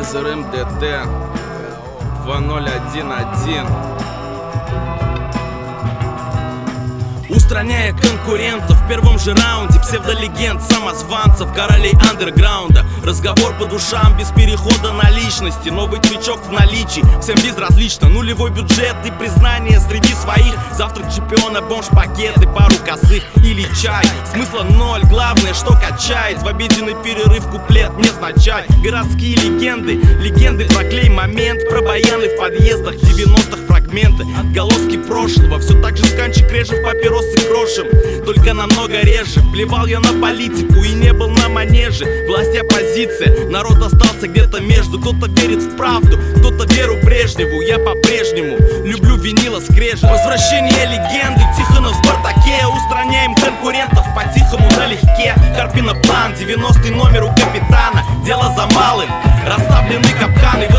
Лазер МДТ 2011. Устраняя конкурентов в первом же раунде, псевдолегенд, самозванцев, королей андерграунда. Разговор по душам без перехода на личности. Новый твичок в наличии, всем безразлично. Нулевой бюджет и признание среди своих. Завтрак чемпиона, бомж-пакеты, пару косых или чай. Смысла ноль, главное, что качает. В обеденный перерыв куплет невзначай. Городские легенды, легенды про клей-момент, про баяны в подъездах 90-х, фрагменты, отголоски прошлого. Все так же сканчик режет папиросы крошем, только намного реже. Плевал я на политику и не был на манеже. Власть и оппозиция, народ остался где-то между. Кто-то верит в правду, кто-то веру Брежневу. Я по-прежнему люблю винила скрежет. Возвращение легенды, Тихонов в Спартаке. Устраняем конкурентов по-тихому налегке. Карпина план, 90-й номер у капитана. Дело за малым, расставлены капканы.